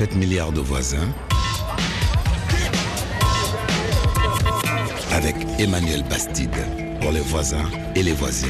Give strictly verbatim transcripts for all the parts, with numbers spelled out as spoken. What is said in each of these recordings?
sept milliards de voisins avec Emmanuel Bastide pour les voisins et les voisines.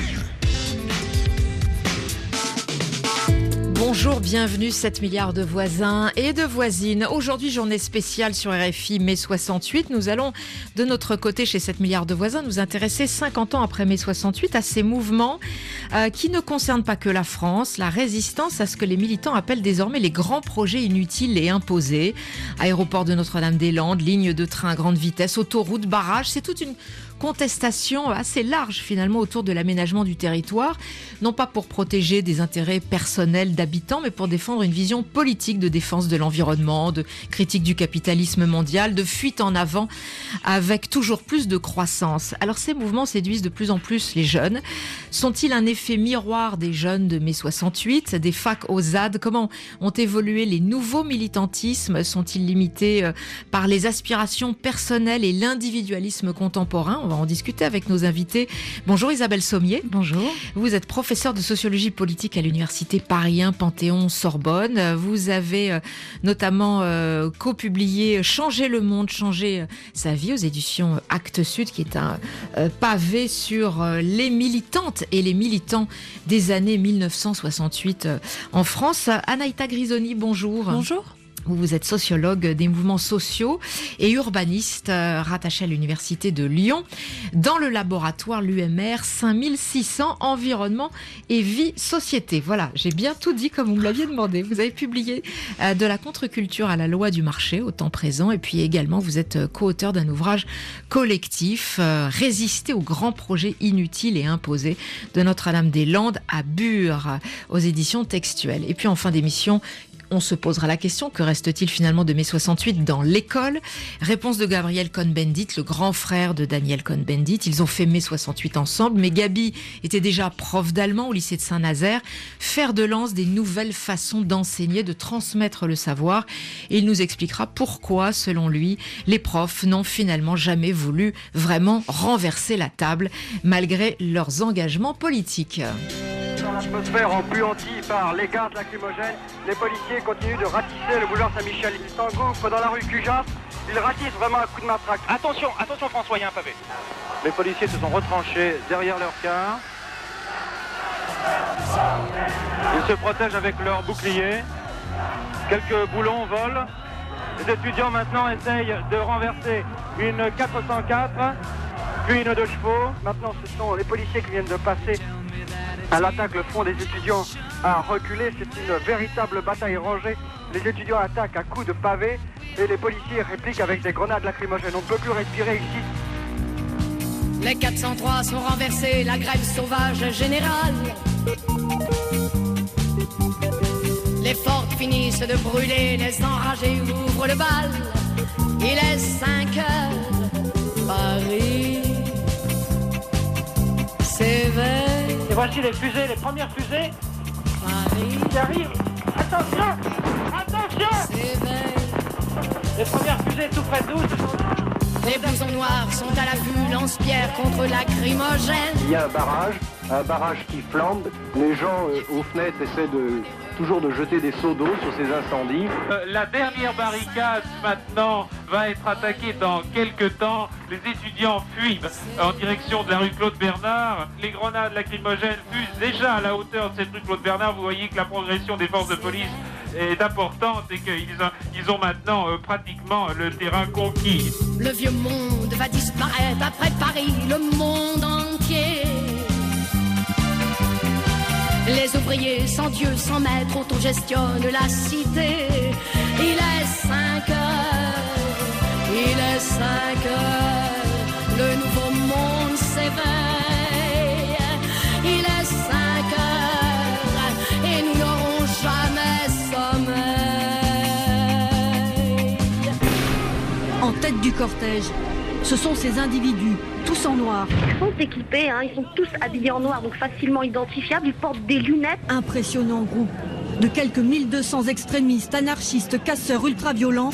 Bonjour, bienvenue, sept milliards de voisins et de voisines. Aujourd'hui, journée spéciale sur R F I mai soixante-huit. Nous allons, de notre côté, chez sept milliards de voisins, nous intéresser cinquante ans après mai soixante-huit à ces mouvements euh, qui ne concernent pas que la France, la résistance à ce que les militants appellent désormais les grands projets inutiles et imposés. Aéroport de Notre-Dame-des-Landes, lignes de train à grande vitesse, autoroutes, barrages, c'est toute une contestation assez large finalement autour de l'aménagement du territoire, non pas pour protéger des intérêts personnels d'habitants, mais pour défendre une vision politique de défense de l'environnement, de critique du capitalisme mondial, de fuite en avant avec toujours plus de croissance. Alors ces mouvements séduisent de plus en plus les jeunes. Sont-ils un effet miroir des jeunes de mai soixante-huit, des facs aux Z A D? Comment ont évolué les nouveaux militantismes? Sont-ils limités par les aspirations personnelles et l'individualisme contemporain? On va en discuter avec nos invités. Bonjour Isabelle Sommier. Bonjour. Vous êtes professeure de sociologie politique à l'université Paris un Panthéon-Sorbonne. Vous avez euh, notamment euh, co-publié Changer le monde, changer euh, sa vie aux éditions Actes Sud, qui est un euh, pavé sur euh, les militantes et les militants des années mille neuf cent soixante-huit euh, en France. Anaïta Grisoni, bonjour. Bonjour. Vous êtes sociologue des mouvements sociaux et urbaniste euh, rattaché à l'université de Lyon dans le laboratoire l'U M R cinq mille six cents environnement et vie société. Voilà, j'ai bien tout dit comme vous me l'aviez demandé. Vous avez publié euh, de la contre-culture à la loi du marché au temps présent, et puis également vous êtes euh, co-auteur d'un ouvrage collectif euh, Résister aux grands projets inutiles et imposés de Notre-Dame-des-Landes à Bure aux éditions Textuelles. Et puis en fin d'émission, on se posera la question, que reste-t-il finalement de mai soixante-huit dans l'école? Réponse de Gabriel Cohn-Bendit, le grand frère de Daniel Cohn-Bendit. Ils ont fait mai soixante-huit ensemble, mais Gabi était déjà prof d'allemand au lycée de Saint-Nazaire, fer de lance des nouvelles façons d'enseigner, de transmettre le savoir. Et il nous expliquera pourquoi, selon lui, les profs n'ont finalement jamais voulu vraiment renverser la table, malgré leurs engagements politiques. Dans l'atmosphère empuantie par les gaz lacrymogènes, les policiers continuent de ratisser le boulevard Saint-Michel. Ils s'engouffrent dans la rue Cujas, ils ratissent vraiment un coup de matraque. Attention, attention François, il y a un pavé. Les policiers se sont retranchés derrière leur car. Ils se protègent avec leurs boucliers. Quelques boulons volent. Les étudiants maintenant essayent de renverser une quatre cent quatre, puis une deux chevaux. Maintenant ce sont les policiers qui viennent de passer à l'attaque. Le front des étudiants a reculé. C'est une véritable bataille rangée. Les étudiants attaquent à coups de pavés et les policiers répliquent avec des grenades lacrymogènes. On ne peut plus respirer ici. Les quatre cent trois sont renversés, la grève sauvage générale. Les forts finissent de brûler, les enragés ouvrent le bal. Il est cinq heures, Paris s'éveille. Et voici les fusées, les premières fusées Paris qui arrivent. Attention, attention. s'éveille. Les premières fusées tout près de nous, ce sont là. Les blousons noirs sont à l'affût, lance-pierre contre lacrymogène. Il y a un barrage, un barrage qui flambe. Les gens euh, aux fenêtres essaient de, toujours de jeter des seaux d'eau sur ces incendies. Euh, la dernière barricade maintenant va être attaquée dans quelques temps. Les étudiants fuient en direction de la rue Claude Bernard. Les grenades lacrymogènes fusent déjà à la hauteur de cette rue Claude Bernard. Vous voyez que la progression des forces de police est importante et qu'ils ont, ils ont maintenant euh, pratiquement le terrain conquis. Le vieux monde va disparaître après Paris, le monde entier. Les ouvriers sans Dieu, sans maître, autogestionnent la cité. Il est cinq heures, il est cinq heures, le nouveau monde s'éveille. Il est cinq heures et nous n'aurons jamais sommeil. En tête du cortège, ce sont ces individus, tous en noir. Ils sont équipés, hein, ils sont tous habillés en noir, donc facilement identifiables. Ils portent des lunettes. Impressionnant groupe de quelques mille deux cents extrémistes, anarchistes, casseurs ultra-violents.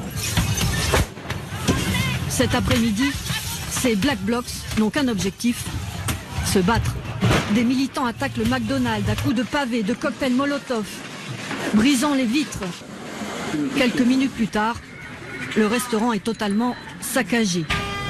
Cet après-midi, ces Black Blocs n'ont qu'un objectif, se battre. Des militants attaquent le McDonald's à coups de pavés, de cocktails Molotov, brisant les vitres. Quelques minutes plus tard, le restaurant est totalement saccagé.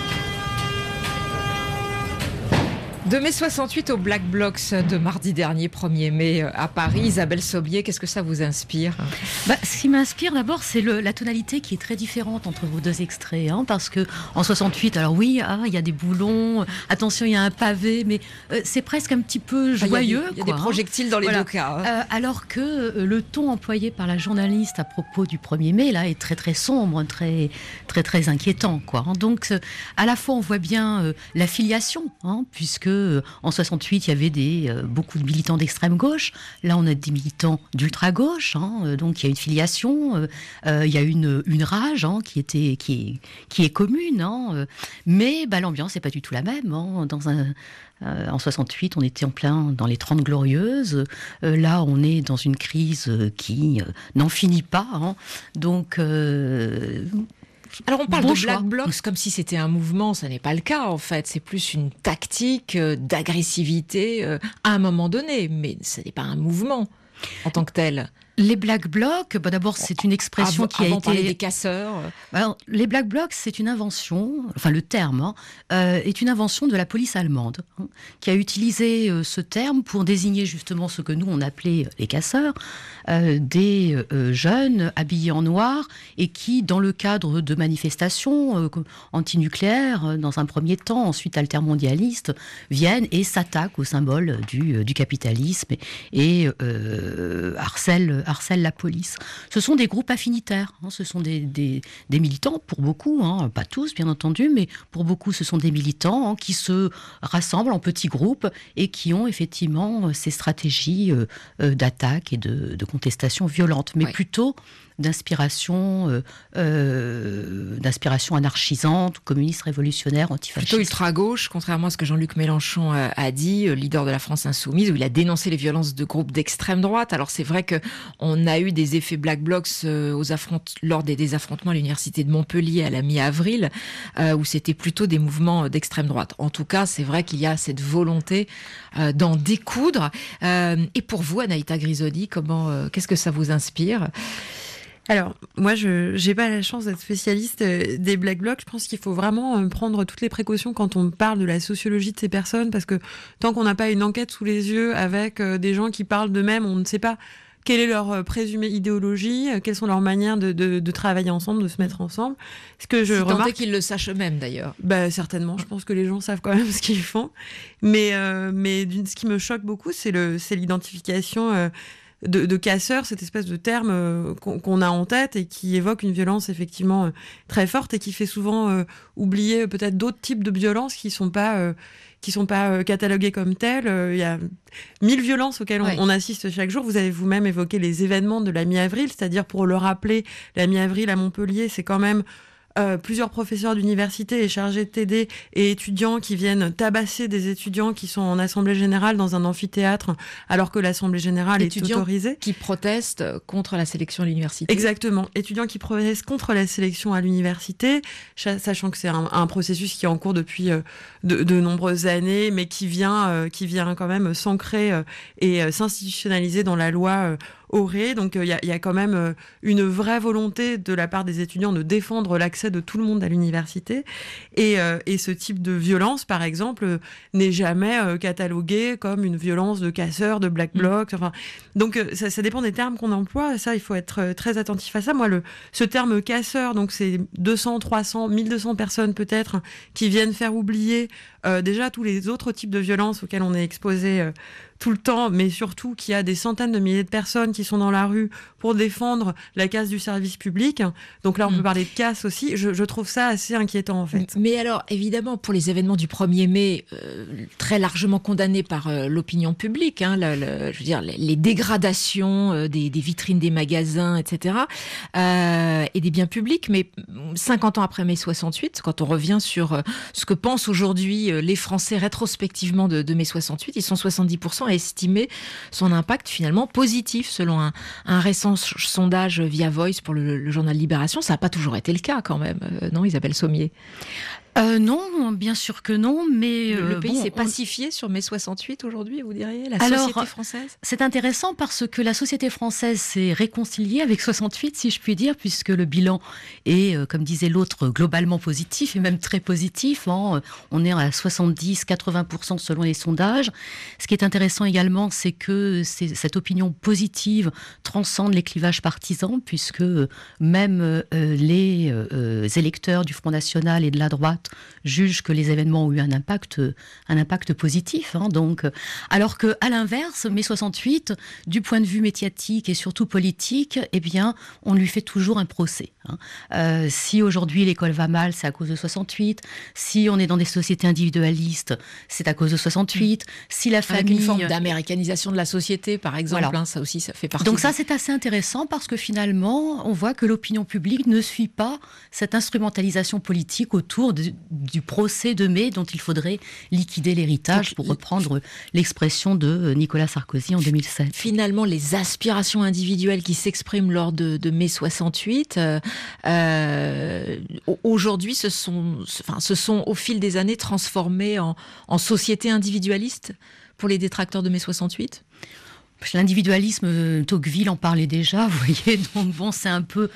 De mai soixante-huit au Black Blocs de mardi dernier, premier mai, à Paris. Isabelle Sommier, qu'est-ce que ça vous inspire ? Bah, ce qui m'inspire d'abord, c'est le, la tonalité qui est très différente entre vos deux extraits. Hein, parce que en soixante-huit, alors oui, ah, il y a des boulons, attention, il y a un pavé, mais euh, c'est presque un petit peu joyeux. Il y a des, il y a des projectiles dans les voilà. deux cas. Hein. Euh, alors que euh, le ton employé par la journaliste à propos du premier mai, là, est très très sombre, très très très inquiétant, quoi. Hein. Donc, euh, à la fois, on voit bien euh, la filiation, hein, puisque en soixante-huit, il y avait des, euh, beaucoup de militants d'extrême gauche. Là, on a des militants d'ultra-gauche. Hein, donc, il y a une filiation, euh, euh, il y a une, une rage hein, qui, était, qui, est, qui est commune. Hein, euh, mais bah, l'ambiance n'est pas du tout la même. Hein, dans un, euh, en soixante-huit, on était en plein dans les Trente Glorieuses. Euh, là, on est dans une crise qui euh, n'en finit pas. Hein, donc... Euh, Alors on parle bon de choix. Black Blocs comme si c'était un mouvement, ça n'est pas le cas en fait, c'est plus une tactique euh, d'agressivité euh, à un moment donné, mais ce n'est pas un mouvement en tant que tel. Les Black Blocs, bah d'abord c'est une expression Avant, qui a avant été... parler des casseurs. Alors, les Black Blocs, c'est une invention, enfin le terme, hein, euh, est une invention de la police allemande, hein, qui a utilisé euh, ce terme pour désigner justement ce que nous on appelait les casseurs, euh, des euh, jeunes habillés en noir et qui, dans le cadre de manifestations euh, antinucléaires, euh, dans un premier temps, ensuite altermondialistes, viennent et s'attaquent au symbole du, euh, du capitalisme et, et euh, harcèlent harcèlent la police. Ce sont des groupes affinitaires, hein, ce sont des, des, des militants, pour beaucoup, hein, pas tous bien entendu, mais pour beaucoup ce sont des militants hein, qui se rassemblent en petits groupes et qui ont effectivement ces stratégies euh, euh, d'attaque et de, de contestation violente, mais ouais. plutôt d'inspiration, euh, euh, d'inspiration anarchisante, communiste, révolutionnaire, antifasciste. Plutôt ultra-gauche, contrairement à ce que Jean-Luc Mélenchon a, a dit, leader de la France Insoumise, où il a dénoncé les violences de groupes d'extrême droite. Alors c'est vrai qu'on a eu des effets Black Blocs euh, aux affront- lors des, des affrontements à l'université de Montpellier à la mi-avril, euh, où c'était plutôt des mouvements d'extrême droite. En tout cas, c'est vrai qu'il y a cette volonté euh, d'en découdre. Euh, et pour vous, Anaïta Grisoni, comment, euh, qu'est-ce que ça vous inspire ? Alors, moi, je j'ai pas la chance d'être spécialiste des Black Blocs. Je pense qu'il faut vraiment prendre toutes les précautions quand on parle de la sociologie de ces personnes, parce que tant qu'on n'a pas une enquête sous les yeux avec des gens qui parlent d'eux-mêmes, on ne sait pas quelle est leur présumée idéologie, quelles sont leurs manières de, de, de travailler ensemble, de se mettre ensemble. Ce que je si remarque, tant est qu'ils le sachent eux-mêmes, d'ailleurs. Bah certainement. Je pense que les gens savent quand même ce qu'ils font. Mais euh, mais ce qui me choque beaucoup, c'est le c'est l'identification. Euh, De, de casseurs, cette espèce de terme euh, qu'on, qu'on a en tête et qui évoque une violence effectivement euh, très forte et qui fait souvent euh, oublier euh, peut-être d'autres types de violences qui sont pas euh, qui sont pas euh, cataloguées comme telles. Il euh, y a mille violences auxquelles on, ouais. on assiste chaque jour. Vous avez vous-même évoqué les événements de la mi-avril, c'est-à-dire pour le rappeler, la mi-avril à Montpellier, c'est quand même Euh, plusieurs professeurs d'université et chargés de T D et étudiants qui viennent tabasser des étudiants qui sont en assemblée générale dans un amphithéâtre alors que l'assemblée générale étudiants est autorisée. Qui protestent contre la sélection à l'université. Exactement. Étudiants qui protestent contre la sélection à l'université, sachant que c'est un, un processus qui est en cours depuis euh, de, de nombreuses années, mais qui vient, euh, qui vient quand même s'ancrer euh, et euh, s'institutionnaliser dans la loi euh, Auré. Donc il euh, y, y a quand même euh, une vraie volonté de la part des étudiants de défendre l'accès de tout le monde à l'université. Et, euh, et ce type de violence, par exemple, euh, n'est jamais euh, catalogué comme une violence de casseurs, de Black Blocs. Enfin, donc euh, ça, ça dépend des termes qu'on emploie. Ça, il faut être euh, très attentif à ça. Moi, le, ce terme casseur, donc c'est deux cents, trois cents, mille deux cents personnes peut-être qui viennent faire oublier euh, déjà tous les autres types de violences auxquelles on est exposé euh, tout le temps, mais surtout qu'il y a des centaines de milliers de personnes qui sont dans la rue pour défendre la casse du service public. Donc là, on mmh. peut parler de casse aussi. Je, je trouve ça assez inquiétant, en fait. Mais alors, évidemment, pour les événements du premier mai, euh, très largement condamnés par euh, l'opinion publique, hein, le, le, je veux dire, les, les dégradations euh, des, des vitrines des magasins, et cetera, euh, et des biens publics, mais cinquante ans après mai soixante-huit, quand on revient sur euh, ce que pensent aujourd'hui euh, les Français rétrospectivement de, de mai soixante-huit, ils sont soixante-dix pour cent à estimer son impact finalement positif, selon un, un récent sondage via Voice pour le, le journal Libération. Ça n'a pas toujours été le cas quand même, euh, non Isabelle Sommier? Euh, non, bien sûr que non, mais... Le, euh, le pays bon, s'est on... pacifié sur mai soixante-huit aujourd'hui, vous diriez, la Alors, société française? C'est intéressant parce que la société française s'est réconciliée avec soixante-huit, si je puis dire, puisque le bilan est, euh, comme disait l'autre, globalement positif et même très positif. Hein. On est à soixante-dix à quatre-vingts pour cent selon les sondages. Ce qui est intéressant également, c'est que c'est, cette opinion positive transcende les clivages partisans, puisque même euh, les euh, électeurs du Front National et de la droite jugent que les événements ont eu un impact, un impact positif. Hein, donc, alors que, à l'inverse, mai soixante-huit, du point de vue médiatique et surtout politique, eh bien, on lui fait toujours un procès. Hein. Euh, si aujourd'hui l'école va mal, c'est à cause de soixante-huit. Si on est dans des sociétés individualistes, c'est à cause de soixante-huit. Si la famille... Avec une forme d'américanisation de la société, par exemple, voilà. hein, ça aussi, ça fait partie. Donc de... ça, c'est assez intéressant parce que finalement, on voit que l'opinion publique ne suit pas cette instrumentalisation politique autour de, du procès de mai dont il faudrait liquider l'héritage, pour reprendre l'expression de Nicolas Sarkozy en deux mille sept. Finalement, les aspirations individuelles qui s'expriment lors de, de mai soixante-huit, euh, euh, aujourd'hui, se sont, enfin, se sont au fil des années transformées en, en société individualiste pour les détracteurs de mai soixante-huit. L'individualisme, Tocqueville en parlait déjà, vous voyez, donc bon, c'est un peu...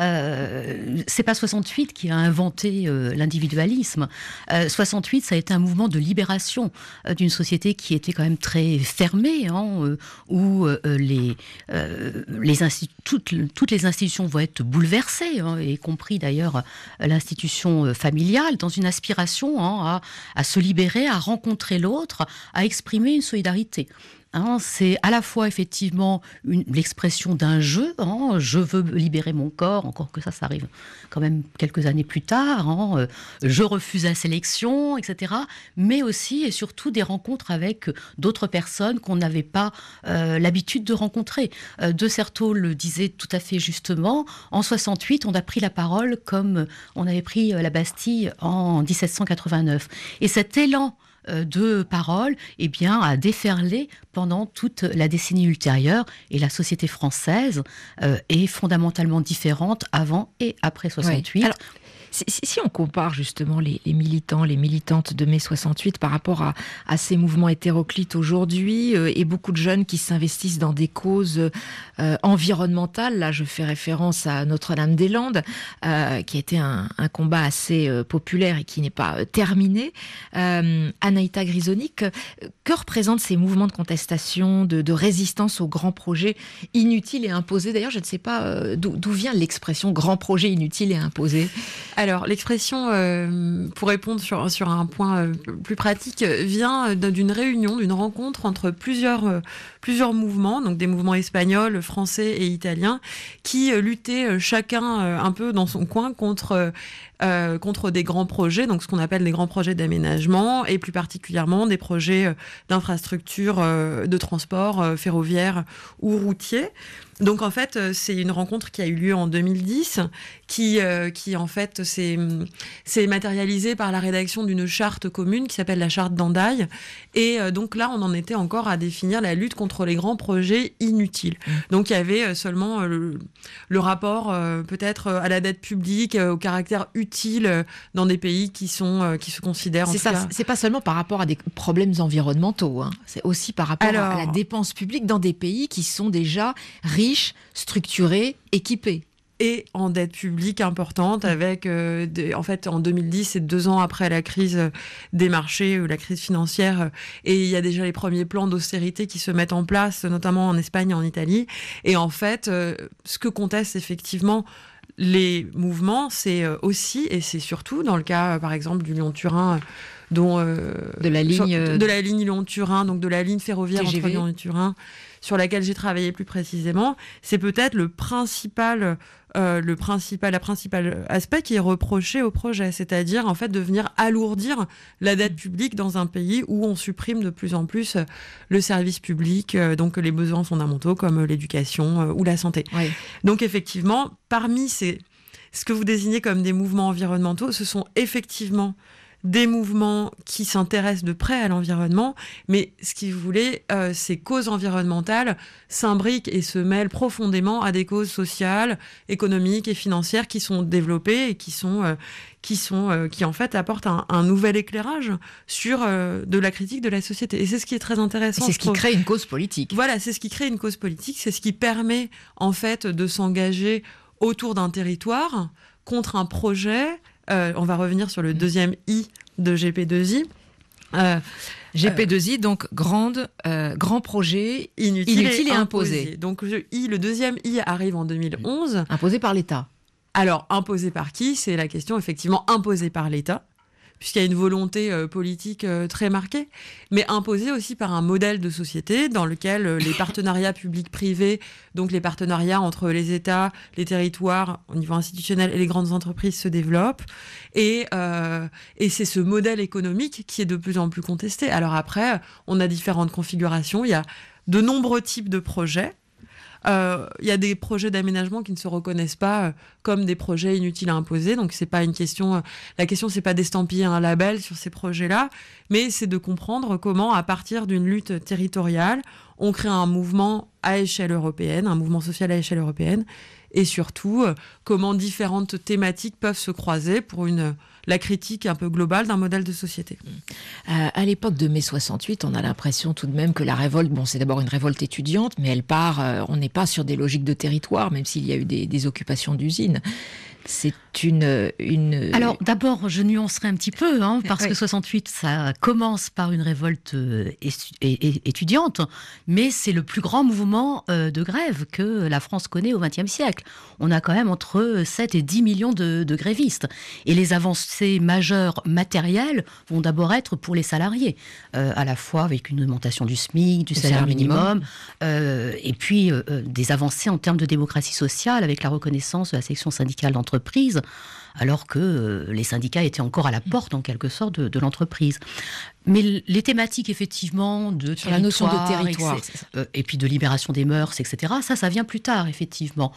Euh, c'est pas soixante-huit qui a inventé euh, l'individualisme. Euh, soixante-huit, ça a été un mouvement de libération euh, d'une société qui était quand même très fermée, hein, euh, où euh, les, euh, les institu- toutes, toutes les institutions vont être bouleversées, hein, y compris d'ailleurs l'institution familiale, dans une aspiration hein, à, à se libérer, à rencontrer l'autre, à exprimer une solidarité. Hein, c'est à la fois effectivement une, l'expression d'un jeu, hein, je veux libérer mon corps, encore que ça, ça arrive quand même quelques années plus tard, hein, euh, je refuse la sélection, et cetera. Mais aussi et surtout des rencontres avec d'autres personnes qu'on n'avait pas euh, l'habitude de rencontrer. Euh, De Certeau le disait tout à fait justement, en soixante-huit, on a pris la parole comme on avait pris la Bastille en dix-sept cent quatre-vingt-neuf. Et cet élan de parole, eh bien, a déferlé pendant toute la décennie ultérieure. Et la société française euh, est fondamentalement différente avant et après soixante-huit. Oui. Alors, si, si on compare justement les, les militants, les militantes de mai soixante-huit par rapport à, à ces mouvements hétéroclites aujourd'hui, euh, et beaucoup de jeunes qui s'investissent dans des causes euh, environnementales, là je fais référence à Notre-Dame-des-Landes, euh, qui a été un, un combat assez euh, populaire et qui n'est pas euh, terminé. Euh, Anaïta Grisoni, que, que représentent ces mouvements de contestation, de, de résistance aux grands projets inutiles et imposés? D'ailleurs, je ne sais pas euh, d'où, d'où vient l'expression grand projet inutile et imposé. Alors, l'expression, euh, pour répondre sur, sur un point euh, plus pratique, vient d'une réunion, d'une rencontre entre plusieurs, euh, plusieurs mouvements, donc des mouvements espagnols, français et italiens, qui euh, luttaient chacun euh, un peu dans son coin contre... Euh, contre des grands projets, donc ce qu'on appelle des grands projets d'aménagement, et plus particulièrement des projets euh, d'infrastructures euh, de transport euh, ferroviaire ou routier. Donc en fait, euh, c'est une rencontre qui a eu lieu en deux mille dix, qui, euh, qui en fait s'est, s'est matérialisée par la rédaction d'une charte commune qui s'appelle la charte d'Hendaye. Et euh, donc là, on en était encore à définir la lutte contre les grands projets inutiles. Mmh. Donc il y avait euh, seulement euh, le, le rapport euh, peut-être à la dette publique, euh, au caractère utile dans des pays qui sont euh, qui se considèrent. En c'est tout ça. cas... C'est pas seulement par rapport à des problèmes environnementaux. Hein. C'est aussi par rapport Alors... à la dépense publique dans des pays qui sont déjà riches, structurés, équipés. Et en dette publique importante, avec, euh, des, en fait, en deux mille dix, c'est deux ans après la crise des marchés, euh, la crise financière, euh, et il y a déjà les premiers plans d'austérité qui se mettent en place, notamment en Espagne et en Italie. Et en fait, euh, ce que contestent effectivement les mouvements, c'est aussi, et c'est surtout dans le cas, par exemple, du Lyon-Turin, dont euh, de la ligne sur, de la ligne Lyon-Turin, donc de la ligne ferroviaire T G V. Entre Lyon et Turin, sur laquelle j'ai travaillé plus précisément, c'est peut-être le principal, euh, le principal, la principal aspect qui est reproché au projet, c'est-à-dire en fait de venir alourdir la dette publique dans un pays où on supprime de plus en plus le service public, euh, donc les besoins fondamentaux comme l'éducation euh, ou la santé. Oui. Donc effectivement, parmi ces, ce que vous désignez comme des mouvements environnementaux, ce sont effectivement des mouvements qui s'intéressent de près à l'environnement, mais ce qu'ils voulaient, euh, ces causes environnementales s'imbriquent et se mêlent profondément à des causes sociales, économiques et financières qui sont développées et qui sont, euh, qui sont, euh, qui en fait apportent un, un nouvel éclairage sur euh, de la critique de la société. Et c'est ce qui est très intéressant. C'est ce qui crée une cause politique. Voilà, c'est ce qui crée une cause politique, c'est ce qui permet en fait de s'engager autour d'un territoire contre un projet. Euh, on va revenir sur le deuxième I de G P deux I. Euh, G P deux I, donc grande, euh, grand projet inutile, inutile et, et imposé. imposé. Donc le, I, le deuxième I arrive en deux mille onze. Imposé par l'État. Alors, imposé par qui ? C'est la question, effectivement, imposé par l'État, puisqu'il y a une volonté euh, politique euh, très marquée, mais imposé aussi par un modèle de société dans lequel euh, les partenariats publics-privés, donc les partenariats entre les États, les territoires au niveau institutionnel et les grandes entreprises se développent. Et, euh, et c'est ce modèle économique qui est de plus en plus contesté. Alors après, on a différentes configurations. Il y a de nombreux types de projets. Il euh, y a des projets d'aménagement qui ne se reconnaissent pas euh, comme des projets inutiles à imposer. Donc c'est pas une question. Euh, la question c'est pas d'estampiller un label sur ces projets-là, mais c'est de comprendre comment, à partir d'une lutte territoriale, on crée un mouvement à échelle européenne, un mouvement social à échelle européenne, et surtout euh, comment différentes thématiques peuvent se croiser pour une la critique un peu globale d'un modèle de société. Euh, à l'époque de mai soixante-huit, on a l'impression tout de même que la révolte, bon, c'est d'abord une révolte étudiante, mais elle part, euh, on n'est pas sur des logiques de territoire, même s'il y a eu des, des occupations d'usines. C'est une, une... Alors d'abord, je nuancerai un petit peu, hein, parce oui. que soixante-huit, ça commence par une révolte euh, étudiante, mais c'est le plus grand mouvement euh, de grève que la France connaît au vingtième siècle. On a quand même entre sept et dix millions de, de grévistes. Et les avancées majeures matérielles vont d'abord être pour les salariés, euh, à la fois avec une augmentation du SMIC, du salaire, salaire minimum, minimum euh, et puis euh, des avancées en termes de démocratie sociale, avec la reconnaissance de la section syndicale d'entreprise, alors que euh, les syndicats étaient encore à la porte, en quelque sorte, de, de l'entreprise. Mais les thématiques, effectivement, de sur la notion de territoire, et, euh, et puis de libération des mœurs, et cetera, ça, ça vient plus tard, effectivement.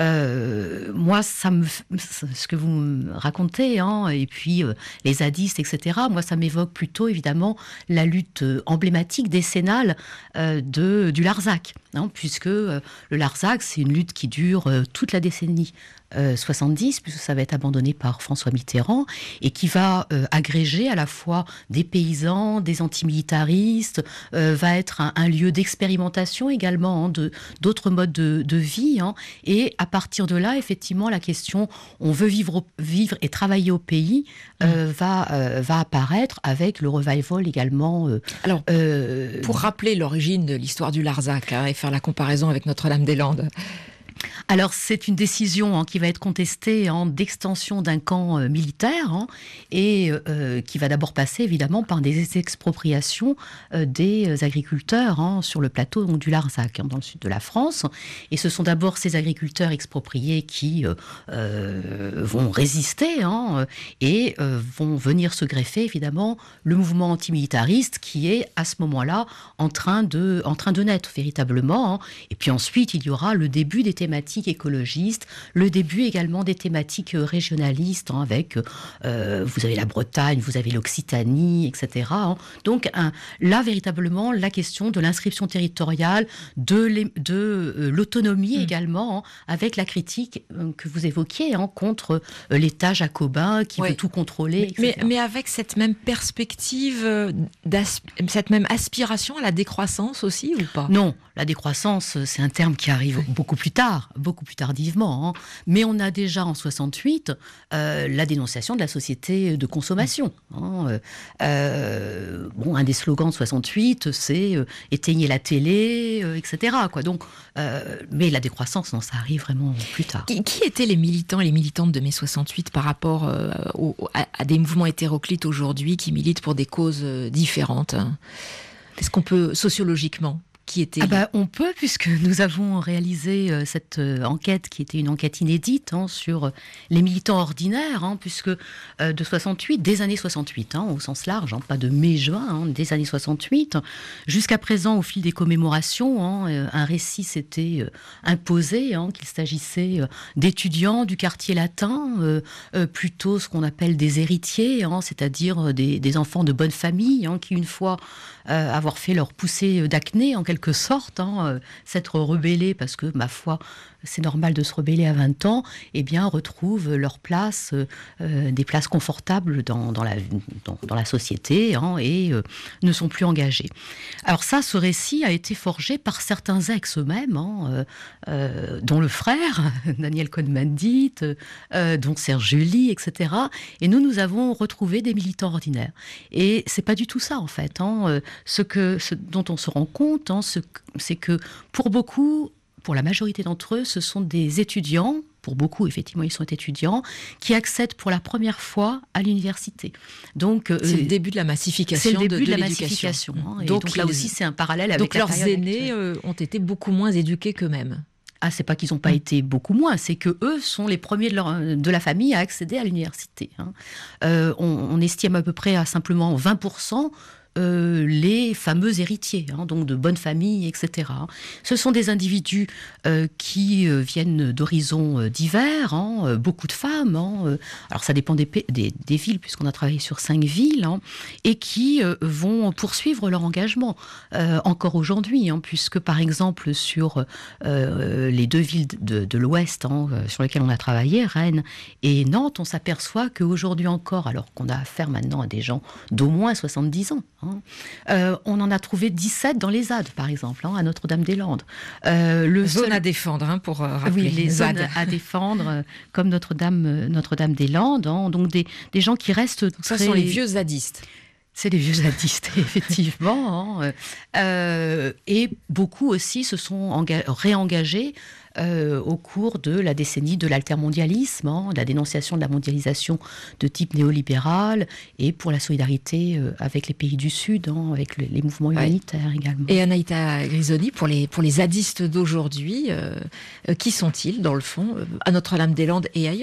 Euh, moi, ça me, ce que vous me racontez, hein, et puis euh, les zadistes, et cetera, moi, ça m'évoque plutôt, évidemment, la lutte emblématique, décennale euh, de, du Larzac, hein, puisque euh, le Larzac, c'est une lutte qui dure euh, toute la décennie Euh, soixante-dix, puisque ça va être abandonné par François Mitterrand, et qui va euh, agréger à la fois des paysans, des antimilitaristes, euh, va être un, un lieu d'expérimentation également, hein, de, d'autres modes de, de vie. Hein, et à partir de là, effectivement, la question « on veut vivre, vivre et travailler au pays euh, mmh. » va, euh, va apparaître avec le revival également. Euh, Alors, euh, pour rappeler l'origine de l'histoire du Larzac, hein, et faire la comparaison avec Notre-Dame-des-Landes. Alors, c'est une décision hein, qui va être contestée hein, d'extension d'un camp euh, militaire hein, et euh, qui va d'abord passer évidemment par des expropriations euh, des agriculteurs hein, sur le plateau donc, du Larzac, hein, dans le sud de la France. Et ce sont d'abord ces agriculteurs expropriés qui euh, euh, vont résister hein, et euh, vont venir se greffer évidemment le mouvement antimilitariste qui est à ce moment-là en train de, en train de naître véritablement. Hein. Et puis ensuite, il y aura le début des thématiques écologistes, le début également des thématiques régionalistes, hein, avec, euh, vous avez la Bretagne, vous avez l'Occitanie, et cetera. Hein. Donc un, là, véritablement, la question de l'inscription territoriale, de, les, de euh, l'autonomie mmh. également, hein, avec la critique euh, que vous évoquiez hein, contre euh, l'État jacobin qui oui. veut tout contrôler, mais, mais, mais avec cette même perspective, euh, cette même aspiration à la décroissance aussi, ou pas ? Non, la décroissance, c'est un terme qui arrive beaucoup plus tard, beaucoup plus tardivement. Hein. Mais on a déjà en soixante-huit euh, la dénonciation de la société de consommation. Hein. Euh, bon, un des slogans de soixante-huit, c'est euh, éteignez la télé, euh, et cetera. Quoi. Donc, euh, mais la décroissance, non, ça arrive vraiment plus tard. Qui, qui étaient les militants et les militantes de mai soixante-huit par rapport euh, au, à, à des mouvements hétéroclites aujourd'hui qui militent pour des causes différentes ? Est-ce qu'on peut, sociologiquement, qui était... Ah bah, on peut, puisque nous avons réalisé euh, cette euh, enquête qui était une enquête inédite hein, sur euh, les militants ordinaires, hein, puisque euh, de soixante-huit, des années soixante-huit, hein, au sens large, hein, pas de mai-juin, hein, des années soixante-huit, jusqu'à présent, au fil des commémorations, hein, euh, un récit s'était euh, imposé, hein, qu'il s'agissait euh, d'étudiants du quartier latin, euh, euh, plutôt ce qu'on appelle des héritiers, hein, c'est-à-dire des, des enfants de bonne famille, hein, qui une fois euh, avoir fait leur poussée d'acné en quelque sorte, hein, euh, s'être rebellés parce que, ma foi, c'est normal de se rebeller à vingt ans, eh bien, retrouvent leur place, euh, des places confortables dans, dans, la, dans, dans la société hein, et euh, ne sont plus engagés. Alors ça, ce récit a été forgé par certains ex eux-mêmes, hein, euh, euh, dont le frère, Daniel Cohn-Bendit, euh, dont Serge July, et cetera. Et nous, nous avons retrouvé des militants ordinaires. Et c'est pas du tout ça, en fait. Hein. Ce, que, ce dont on se rend compte, hein, ce, c'est que pour beaucoup... Pour la majorité d'entre eux, ce sont des étudiants, pour beaucoup, effectivement, ils sont étudiants, qui accèdent pour la première fois à l'université. Donc, c'est euh, le début de la massification. C'est le début de, de, de la l'éducation. massification. Hein, et donc, donc là aussi, c'est un parallèle avec donc la leurs aînés euh, ont été beaucoup moins éduqués qu'eux-mêmes. Ah, c'est pas qu'ils n'ont pas mmh. été beaucoup moins, c'est que eux sont les premiers de, leur, de la famille à accéder à l'université. Hein. Euh, on, on estime à peu près à simplement vingt pour cent Euh, les fameux héritiers, hein, donc de bonnes familles, et cetera. Ce sont des individus euh, qui euh, viennent d'horizons euh, divers, hein, euh, beaucoup de femmes, hein, euh, alors ça dépend des, des, des villes, puisqu'on a travaillé sur cinq villes, hein, et qui euh, vont poursuivre leur engagement, euh, encore aujourd'hui, hein, puisque par exemple sur euh, les deux villes de, de l'Ouest hein, sur lesquelles on a travaillé, Rennes et Nantes, on s'aperçoit qu'aujourd'hui encore, alors qu'on a affaire maintenant à des gens d'au moins soixante-dix ans, Euh, on en a trouvé dix-sept dans les Z A D, par exemple, hein, à Notre-Dame-des-Landes. Euh, le zone seul... à défendre, hein, pour euh, rappeler. Oui, les zones à défendre, euh, comme Notre-Dame, euh, Notre-Dame-des-Landes, hein, donc des, des gens qui restent donc très... Ça sont les vieux zadistes. C'est des vieux zadistes, effectivement. Hein. Euh, et beaucoup aussi se sont enga- réengagés euh, au cours de la décennie de l'altermondialisme, hein, la dénonciation de la mondialisation de type néolibéral et pour la solidarité euh, avec les pays du Sud, hein, avec le, les mouvements humanitaires ouais. également. Et Anaïta Grisoni, pour les, pour les zadistes d'aujourd'hui, euh, euh, qui sont-ils, dans le fond, euh, à Notre-Dame-des-Landes et ailleurs ?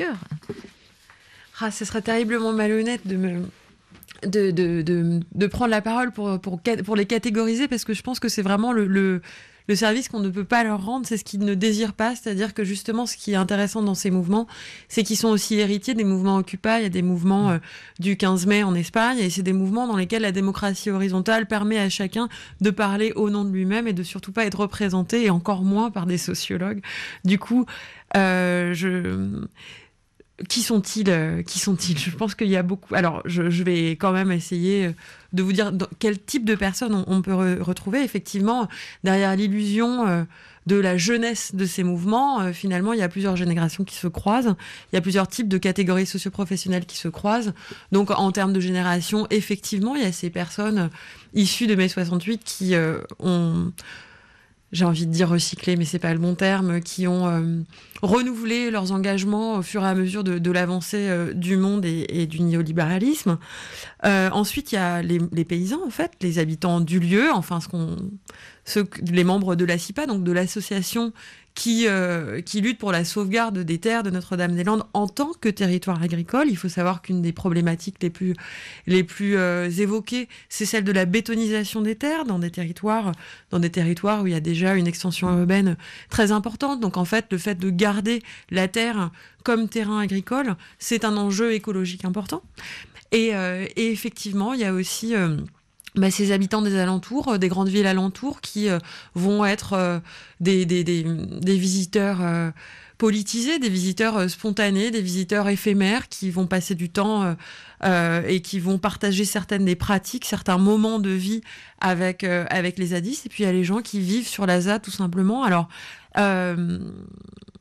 Ah, ce serait terriblement malhonnête de me... De, de, de, de prendre la parole pour, pour, pour les catégoriser, parce que je pense que c'est vraiment le, le, le service qu'on ne peut pas leur rendre, c'est ce qu'ils ne désirent pas, c'est-à-dire que justement ce qui est intéressant dans ces mouvements, c'est qu'ils sont aussi héritiers des mouvements Occupy, il y a des mouvements euh, du quinze mai en Espagne, et c'est des mouvements dans lesquels la démocratie horizontale permet à chacun de parler au nom de lui-même et de surtout pas être représenté, et encore moins par des sociologues. Du coup, euh, je... Qui sont-ils euh, Qui sont-ils Je pense qu'il y a beaucoup... Alors, je, je vais quand même essayer de vous dire dans quel type de personnes on, on peut re- retrouver. Effectivement, derrière l'illusion euh, de la jeunesse de ces mouvements, euh, finalement, il y a plusieurs générations qui se croisent. Il y a plusieurs types de catégories socioprofessionnelles qui se croisent. Donc, en termes de génération, effectivement, il y a ces personnes issues de mai soixante-huit qui euh, ont... j'ai envie de dire recyclés, mais c'est pas le bon terme, qui ont euh, renouvelé leurs engagements au fur et à mesure de, de l'avancée euh, du monde et, et du néolibéralisme. Euh, ensuite, il y a les, les paysans, en fait, les habitants du lieu, enfin, ce qu'on, ceux, les membres de la C I P A, donc de l'association qui, euh, qui lutte pour la sauvegarde des terres de Notre-Dame-des-Landes en tant que territoire agricole. Il faut savoir qu'une des problématiques les plus, les plus euh, évoquées, c'est celle de la bétonisation des terres dans des territoires, dans des territoires où il y a déjà une extension urbaine très importante. Donc en fait, le fait de garder la terre comme terrain agricole, c'est un enjeu écologique important. Et, euh, et effectivement, il y a aussi... Euh, Bah, ces habitants des alentours, euh, des grandes villes alentours, qui euh, vont être euh, des, des, des, des visiteurs euh, politisés, des visiteurs euh, spontanés, des visiteurs éphémères, qui vont passer du temps euh, euh, et qui vont partager certaines des pratiques, certains moments de vie avec, euh, avec les zadistes. Et puis il y a les gens qui vivent sur la Z A D tout simplement. Alors... Euh,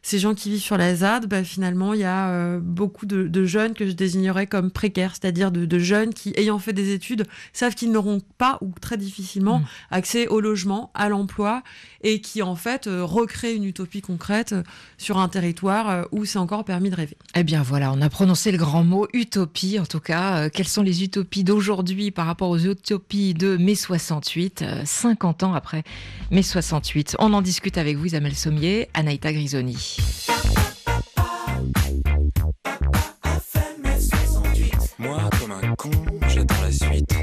ces gens qui vivent sur la ZAD, bah, finalement, il y a euh, beaucoup de, de jeunes que je désignerais comme précaires, c'est-à-dire de, de jeunes qui, ayant fait des études, savent qu'ils n'auront pas ou très difficilement mmh. accès au logement, à l'emploi, et qui, en fait, euh, recréent une utopie concrète euh, sur un territoire euh, où c'est encore permis de rêver. Eh bien, voilà, on a prononcé le grand mot utopie, en tout cas. Euh, quelles sont les utopies d'aujourd'hui par rapport aux utopies de mai soixante-huit, euh, cinquante ans après mai soixante-huit. On en discute avec vous, Isabelle Sommier, Anaïta Grisoni. Moi, comme un con, j'attends la suite.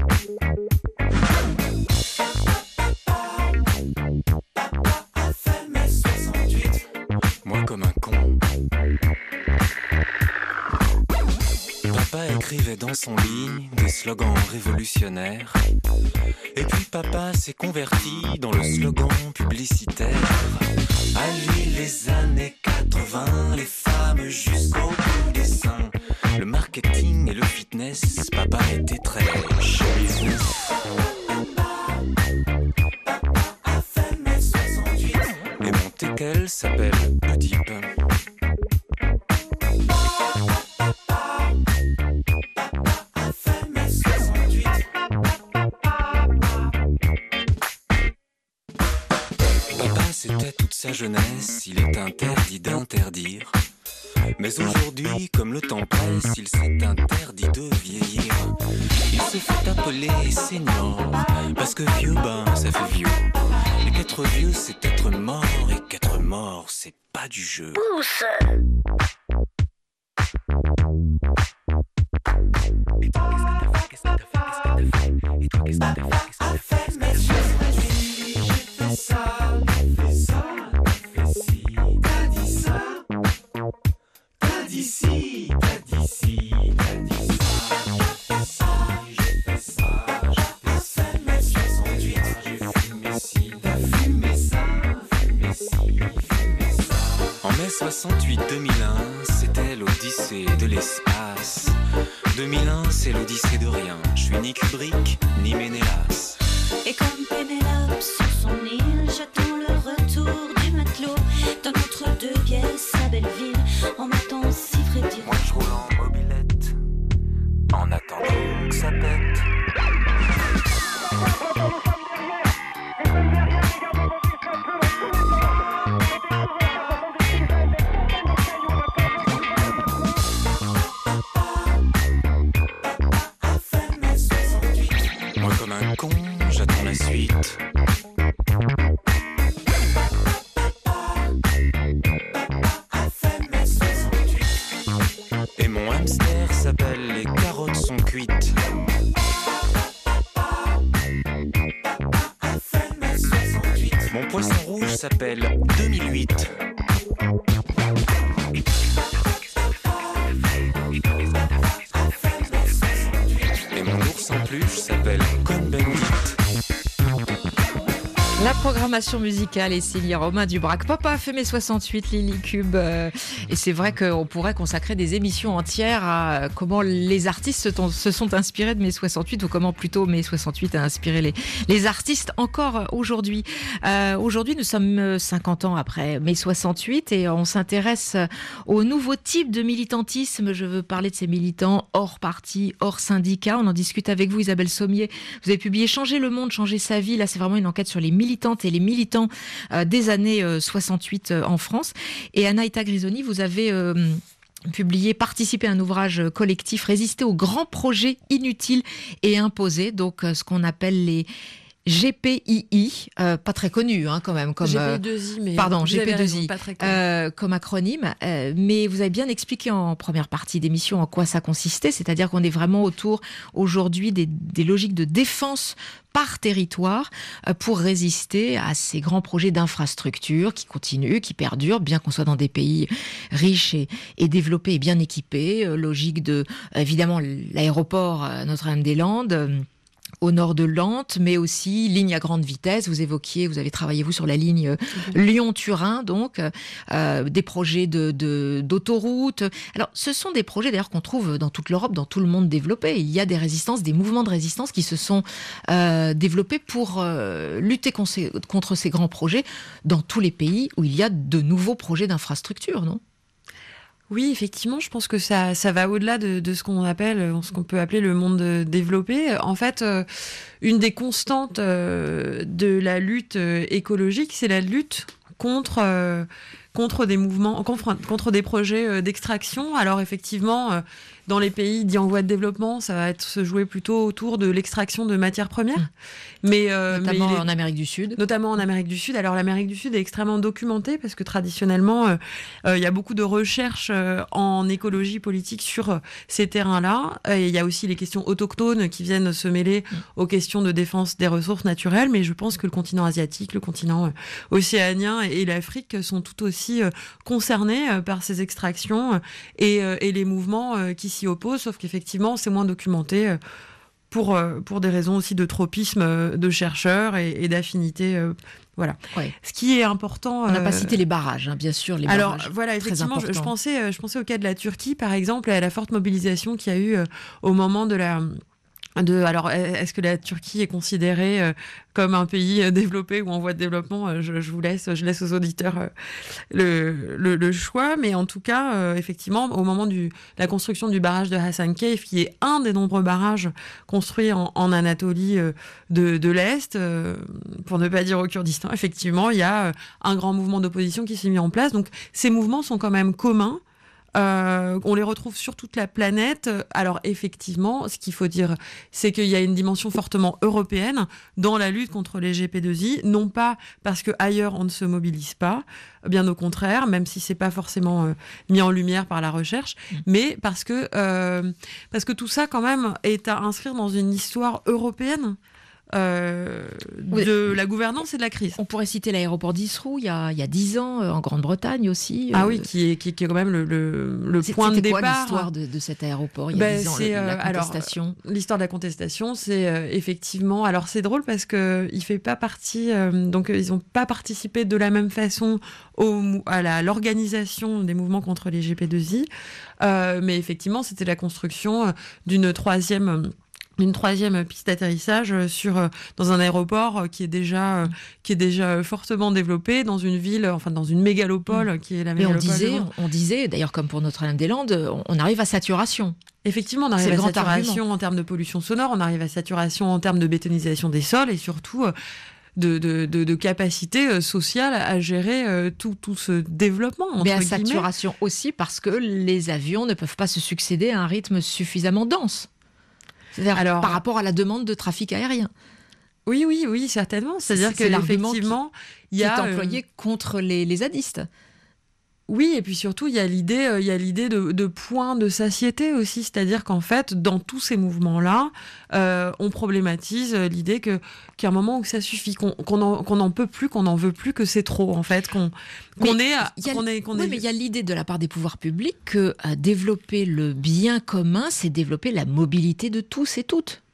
Moi, comme un con. Papa écrivait dans son lit des slogans révolutionnaires. Et puis papa s'est converti dans le slogan publicitaire. À lui les années quatre-vingts, les femmes jusqu'au bout des seins. Le marketing et le fitness, papa était très show business. Et mon teckel s'appelle Oedipe. C'était toute sa jeunesse, il est interdit d'interdire. Mais aujourd'hui, comme le temps passe, il s'est interdit de vieillir. Il se fait appeler senior, parce que vieux, ben, ça fait vieux. Et qu'être vieux, c'est être mort, et qu'être mort, c'est pas du jeu. Pousse! Et toi, qu'est-ce que t'as fait, qu'est-ce que t'as fait, qu'est-ce que t'as fait? Et toi, qu'est-ce que t'as fait, qu'est-ce que t'as fait, qu'est-ce que t'as fait? J'ai fait ça. D'ici, t'as dit si, t'as dit ça, j'ai fait ça, j'ai fait ça, j'ai fait mai soixante-huit, j'ai fumé ci, t'as fumé ça, fumé ci, fumé ça. En mai soixante-huit deux mille un, c'était l'odyssée de l'espace. deux mille un, c'est l'odyssée de rien, je suis ni Kubrick, ni Ménélas. Et comme Pénélope sur son île, j'attends le retour du matelot dans notre deux pièces à Belleville, en m'attend si Freddy. Moi je roule en mobilette, en attendant que ça pète. Moi comme un con, j'attends la suite. Et mon hamster s'appelle les carottes sont cuites. Mon poisson rouge s'appelle deux mille huit. Et mon ours en peluche s'appelle Cohn-Bendit. La programmation musicale et Célia Romain Dubrac. Papa a fait mai soixante-huit, Lily Cube. Euh, et c'est vrai qu'on pourrait consacrer des émissions entières à comment les artistes se, t- se sont inspirés de mai soixante-huit ou comment plutôt mai soixante-huit a inspiré les, les artistes encore aujourd'hui. Euh, aujourd'hui, nous sommes cinquante ans après mai soixante-huit et on s'intéresse aux nouveaux types de militantisme. Je veux parler de ces militants hors parti, hors syndicat. On en discute avec vous, Isabelle Sommier. Vous avez publié Changer le monde, changer sa vie. Là, c'est vraiment une enquête sur les militantes et les militants euh, des années euh, soixante-huit euh, en France. Et Anaïta Grisoni, vous avez euh, publié, participé à un ouvrage collectif, Résister aux grands projets inutiles et imposés, donc euh, ce qu'on appelle les G P I I, euh, pas très connu hein, quand même. Comme, G P I deux I, mais pardon, G P I deux I, raison, pas très euh, comme acronyme. Euh, mais vous avez bien expliqué en première partie d'émission en quoi ça consistait, c'est-à-dire qu'on est vraiment autour aujourd'hui des, des logiques de défense par territoire euh, pour résister à ces grands projets d'infrastructures qui continuent, qui perdurent, bien qu'on soit dans des pays riches et, et développés et bien équipés. Euh, logique de, évidemment, l'aéroport euh, Notre-Dame-des-Landes, euh, au nord de Nantes, mais aussi ligne à grande vitesse. Vous évoquiez, vous avez travaillé vous sur la ligne euh, Lyon-Turin, donc euh, des projets de, de, d'autoroute. Alors, ce sont des projets d'ailleurs qu'on trouve dans toute l'Europe, dans tout le monde développé. Il y a des résistances, des mouvements de résistance qui se sont euh, développés pour euh, lutter con- contre ces grands projets dans tous les pays où il y a de nouveaux projets d'infrastructure, non ? Oui, effectivement, je pense que ça, ça va au-delà de, de ce qu'on appelle, ce qu'on peut appeler le monde développé. En fait, euh, une des constantes euh, de la lutte euh, écologique, c'est la lutte contre euh, contre des mouvements, contre, contre des projets euh, d'extraction. Alors effectivement, euh, dans les pays dits en voie de développement, ça va être se jouer plutôt autour de l'extraction de matières premières, mmh. mais euh, notamment mais en Amérique du Sud. Notamment en Amérique du Sud. Alors l'Amérique du Sud est extrêmement documentée parce que traditionnellement, il euh, euh, y a beaucoup de recherches euh, en écologie politique sur euh, ces terrains-là. Et il y a aussi les questions autochtones qui viennent se mêler mmh. aux questions de défense des ressources naturelles. Mais je pense que le continent asiatique, le continent euh, océanien et, et l'Afrique sont tout aussi euh, concernés euh, par ces extractions euh, et, euh, et les mouvements euh, qui s'y opposent, sauf qu'effectivement, c'est moins documenté euh, pour, euh, pour des raisons aussi de tropisme euh, de chercheurs et, et d'affinité. Euh, voilà. Ouais. Ce qui est important. On n'a euh... pas cité les barrages, hein, bien sûr. Les Alors barrages, voilà, effectivement, je, je important. pensais, je pensais au cas de la Turquie, par exemple, et à la forte mobilisation qu'il y a eu euh, au moment de la. De, alors, est-ce que la Turquie est considérée euh, comme un pays euh, développé ou en voie de développement ? euh, je, je vous laisse, je laisse aux auditeurs euh, le, le, le choix. Mais en tout cas, euh, effectivement, au moment de la construction du barrage de Hasankeyf, qui est un des nombreux barrages construits en, en Anatolie euh, de, de l'Est, euh, pour ne pas dire au Kurdistan, effectivement, il y a euh, un grand mouvement d'opposition qui s'est mis en place. Donc, ces mouvements sont quand même communs. Euh, on les retrouve sur toute la planète. Alors effectivement, ce qu'il faut dire, c'est qu'il y a une dimension fortement européenne dans la lutte contre les G P deux I, non pas parce que ailleurs on ne se mobilise pas, bien au contraire, même si c'est pas forcément euh, mis en lumière par la recherche, mmh. mais parce que euh, parce que tout ça quand même est à inscrire dans une histoire européenne. Euh, de oui. la gouvernance et de la crise. On pourrait citer l'aéroport d'Isrou il y a il y a dix ans euh, en Grande-Bretagne aussi. Ah euh... oui, qui est qui, qui est quand même le le, le point de départ. C'était quoi l'histoire de, de cet aéroport il y a ben, dix ans, c'est, le, la euh, contestation. Alors, l'histoire de la contestation, c'est euh, effectivement. Alors c'est drôle parce que il fait pas partie. Euh, donc ils ont pas participé de la même façon au à la l'organisation des mouvements contre les G P deux I, euh, mais effectivement c'était la construction d'une troisième. Une troisième piste d'atterrissage sur dans un aéroport qui est déjà qui est déjà fortement développé dans une ville, enfin dans une mégalopole qui est la mégalopole. Mais on disait, on disait d'ailleurs comme pour Notre-Dame-des-Landes, on arrive à saturation. Effectivement, on arrive à saturation argument. En termes de pollution sonore, on arrive à saturation en termes de bétonisation des sols et surtout de, de, de, de capacité sociale à gérer euh, tout, tout ce développement. Entre Mais à guillemets. Saturation aussi parce que les avions ne peuvent pas se succéder à un rythme suffisamment dense. C'est-à-dire Alors, par rapport à la demande de trafic aérien. Oui, oui, oui, certainement. C'est-à-dire c'est, que c'est effectivement, il y a qui est employé euh... contre les, les zadistes. Oui, et puis surtout, il y a l'idée, euh, il y a l'idée de, de point de satiété aussi, c'est-à-dire qu'en fait, dans tous ces mouvements-là, euh, on problématise l'idée que qu'à un moment où ça suffit, qu'on qu'on en, qu'on en peut plus, qu'on n'en veut plus, que c'est trop, en fait, qu'on qu'on est, qu'on est, qu'on oui, est... mais il y a l'idée de la part des pouvoirs publics que euh, développer le bien commun, c'est développer la mobilité de tous et toutes.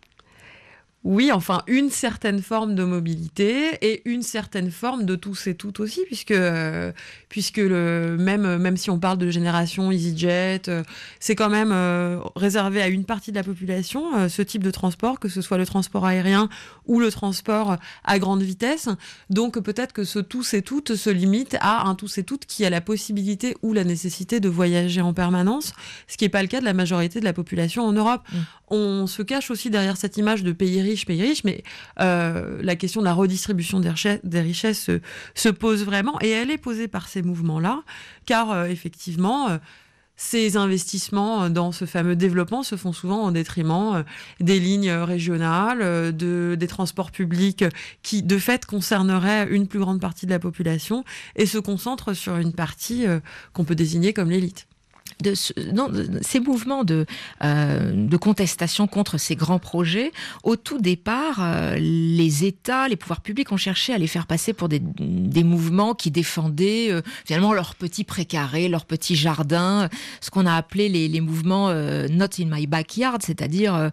Oui, enfin, une certaine forme de mobilité et une certaine forme de tous et toutes aussi, puisque, euh, puisque le, même, même si on parle de génération EasyJet, euh, c'est quand même euh, réservé à une partie de la population, euh, ce type de transport, que ce soit le transport aérien ou le transport à grande vitesse. Donc peut-être que ce tous et toutes se limite à un tous et toutes qui a la possibilité ou la nécessité de voyager en permanence, ce qui n'est pas le cas de la majorité de la population en Europe. Mmh. On se cache aussi derrière cette image de pays riches, pays riches, mais euh, la question de la redistribution des richesses, des richesses se, se pose vraiment, et elle est posée par ces mouvements-là, car euh, effectivement, euh, ces investissements dans ce fameux développement se font souvent au détriment euh, des lignes régionales, euh, de, des transports publics qui, de fait, concerneraient une plus grande partie de la population et se concentrent sur une partie euh, qu'on peut désigner comme l'élite. De ce, non, de, ces mouvements de, euh, de contestation contre ces grands projets, au tout départ, euh, les États, les pouvoirs publics ont cherché à les faire passer pour des, des mouvements qui défendaient euh, finalement leurs petits précarés, leurs petits jardins, ce qu'on a appelé les, les mouvements euh, not in my backyard, c'est-à-dire euh,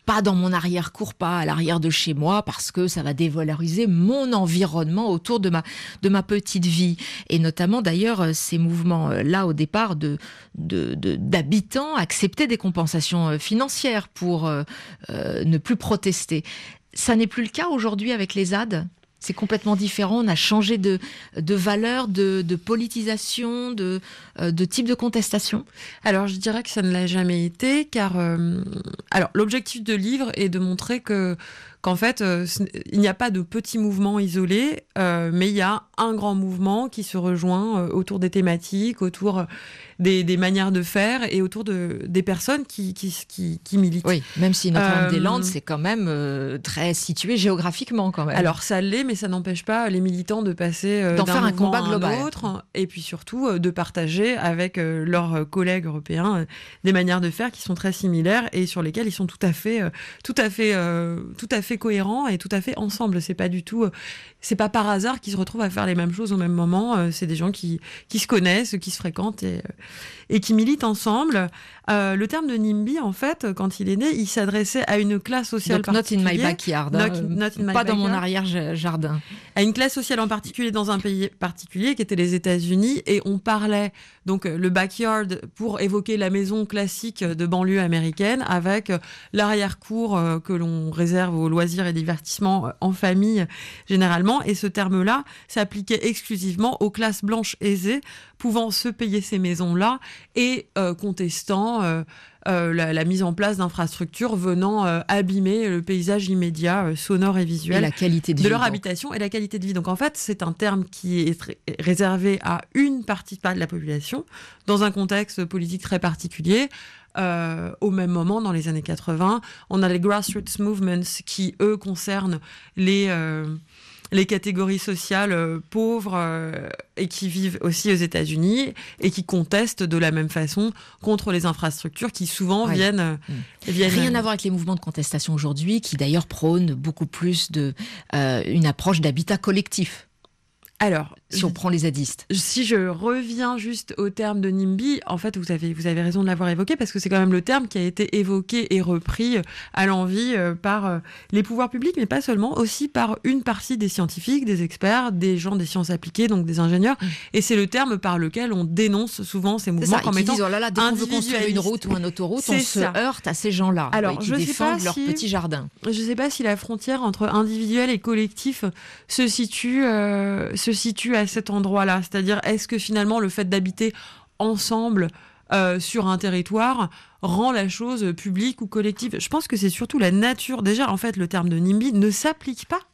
pas dans mon arrière-cour, pas à l'arrière de chez moi, parce que ça va dévaloriser mon environnement autour de ma, de ma petite vie. Et notamment, d'ailleurs, ces mouvements-là, au départ, de, de, de, d'habitants acceptaient des compensations financières pour euh, euh, ne plus protester. Ça n'est plus le cas aujourd'hui avec les Z A D ? C'est complètement différent, on a changé de, de valeur, de, de politisation, de, de type de contestation. Alors je dirais que ça ne l'a jamais été, car euh, alors l'objectif de livre est de montrer que qu'en fait, euh, il n'y a pas de petits mouvements isolés, euh, mais il y a un grand mouvement qui se rejoint euh, autour des thématiques, autour des, des manières de faire et autour de, des personnes qui, qui, qui, qui militent. Oui, même si Notre-Dame-des-Landes, euh, c'est quand même euh, très situé géographiquement quand même. Alors ça l'est, mais ça n'empêche pas les militants de passer euh, d'en d'un faire un combat à global. Un autre, et puis surtout euh, de partager avec euh, leurs collègues européens euh, des manières de faire qui sont très similaires et sur lesquelles ils sont tout à fait, euh, tout à fait, euh, tout à fait cohérents et tout à fait ensemble. C'est pas du tout, euh, c'est pas par hasard qu'ils se retrouvent à faire les mêmes choses au même moment. Euh, c'est des gens qui qui se connaissent, qui se fréquentent et euh, et qui militent ensemble. Euh, le terme de NIMBY, en fait, quand il est né, il s'adressait à une classe sociale Donc, particulière. Not in my backyard. Not, hein, not in my pas backyard. dans mon arrière-jardin. À une classe sociale en particulier dans un pays particulier qui était les États-Unis, et on parlait donc le backyard pour évoquer la maison classique de banlieue américaine avec l'arrière-cour que l'on réserve aux loisirs et divertissements en famille généralement, et ce terme-là s'appliquait exclusivement aux classes blanches aisées pouvant se payer ces maisons-là et euh, contestant euh, euh, la, la mise en place d'infrastructures venant euh, abîmer le paysage immédiat, euh, sonore et visuel et la qualité de, de vie, leur donc. habitation et la qualité de vie. Donc en fait, c'est un terme qui est ré- réservé à une partie de la population dans un contexte politique très particulier. Euh, au même moment, dans les années quatre-vingts, on a les grassroots movements qui, eux, concernent les... Euh, les catégories sociales euh, pauvres euh, et qui vivent aussi aux États-Unis et qui contestent de la même façon contre les infrastructures qui souvent ouais. viennent, euh, mmh. viennent... Rien à voir avec les mouvements de contestation aujourd'hui qui d'ailleurs prônent beaucoup plus de, euh, une approche d'habitat collectif. Alors, si on prend les zadistes. Si je reviens juste au terme de NIMBY, en fait, vous avez, vous avez raison de l'avoir évoqué parce que c'est quand même le terme qui a été évoqué et repris à l'envi par les pouvoirs publics, mais pas seulement, aussi par une partie des scientifiques, des experts, des gens des sciences appliquées, donc des ingénieurs. Mmh. Et c'est le terme par lequel on dénonce souvent ces mouvements ça, comme étant disent, oh là là, dès qu'on veut construire une route ou une autoroute, on se ça. heurte à ces gens-là. Alors, qui je défendent sais pas leur si, petit jardin. Je ne sais pas si la frontière entre individuel et collectif se situe, euh, se situe à cet endroit-là. C'est-à-dire, est-ce que finalement le fait d'habiter ensemble euh, sur un territoire rend la chose publique ou collective ? Je pense que c'est surtout la nature. Déjà, en fait, le terme de NIMBY ne s'applique pas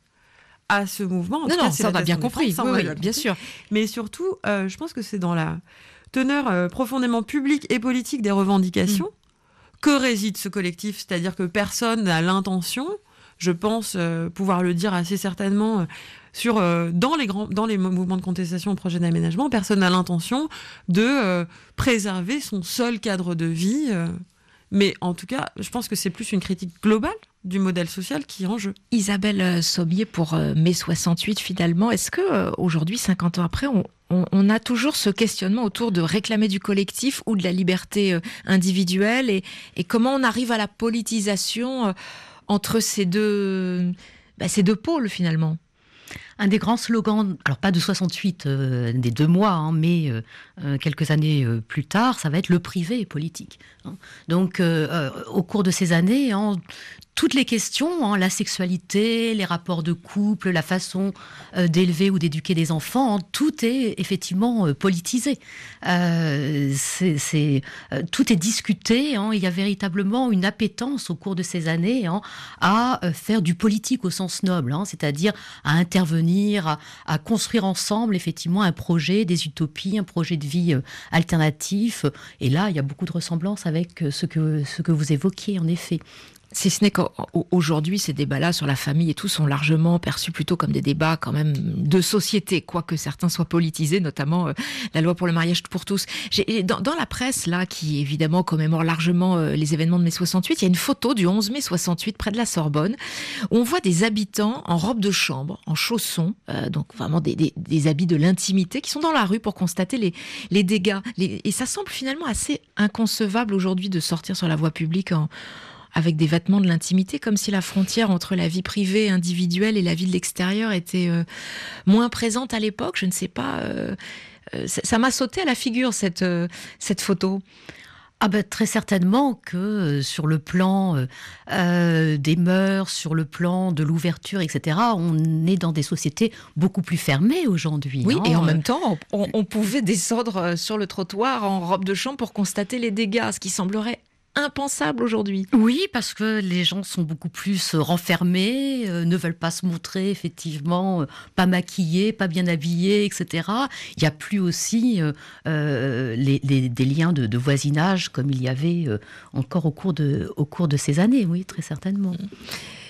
à ce mouvement. En non, tout non, cas, ça on a bien compris. France, oui, oui, oui, bien sûr. Mais surtout, euh, je pense que c'est dans la teneur euh, profondément publique et politique des revendications mmh. que réside ce collectif. C'est-à-dire que personne n'a l'intention, je pense euh, pouvoir le dire assez certainement, euh, sur, euh, dans, les grands, dans les mouvements de contestation au projet d'aménagement, personne n'a l'intention de euh, préserver son seul cadre de vie. Euh, mais en tout cas, je pense que c'est plus une critique globale du modèle social qui est en jeu. Isabelle Sommier, pour euh, mai soixante-huit, finalement, est-ce que euh, aujourd'hui, cinquante ans après, on, on, on a toujours ce questionnement autour de réclamer du collectif ou de la liberté euh, individuelle et, et comment on arrive à la politisation euh, entre ces deux, bah, ces deux pôles, finalement? Un des grands slogans, alors pas de soixante-huit, euh, des deux mois, hein, mais euh, euh, quelques années euh, plus tard, ça va être le privé et politique. Hein. Donc, euh, euh, au cours de ces années, hein, toutes les questions, hein, la sexualité, les rapports de couple, la façon euh, d'élever ou d'éduquer des enfants, hein, tout est effectivement euh, politisé. Euh, c'est, c'est, euh, tout est discuté. Hein, il y a véritablement une appétence au cours de ces années hein, à euh, faire du politique au sens noble, hein, c'est-à-dire à intervenir À, à construire ensemble effectivement un projet, des utopies, un projet de vie euh, alternatif. Et là, il y a beaucoup de ressemblances avec euh, ce que, ce que vous évoquiez, en effet. Si ce n'est qu'aujourd'hui, ces débats-là sur la famille et tout sont largement perçus plutôt comme des débats quand même de société, quoique certains soient politisés, notamment euh, la loi pour le mariage pour tous. J'ai, dans, dans la presse, là, qui évidemment commémore largement euh, les événements de mai soixante-huit, il y a une photo du onze mai soixante-huit près de la Sorbonne, où on voit des habitants en robe de chambre, en chaussons, euh, donc vraiment des, des, des habits de l'intimité, qui sont dans la rue pour constater les, les dégâts. Les, et ça semble finalement assez inconcevable aujourd'hui de sortir sur la voie publique en avec des vêtements de l'intimité, comme si la frontière entre la vie privée individuelle et la vie de l'extérieur était euh, moins présente à l'époque. Je ne sais pas, euh, euh, ça, ça m'a sauté à la figure cette, euh, cette photo. Ah ben, très certainement que euh, sur le plan euh, euh, des mœurs, sur le plan de l'ouverture, et cetera, on est dans des sociétés beaucoup plus fermées aujourd'hui. Oui, hein. et en même temps, on, on pouvait descendre sur le trottoir en robe de chambre pour constater les dégâts, ce qui semblerait impensable aujourd'hui. Oui, parce que les gens sont beaucoup plus renfermés, euh, ne veulent pas se montrer, effectivement, euh, pas maquillés, pas bien habillés, et cetera. Il n'y a plus aussi euh, euh, les, les, des liens de, de voisinage comme il y avait euh, encore au cours, de, au cours de ces années, oui, très certainement. Anaïta ?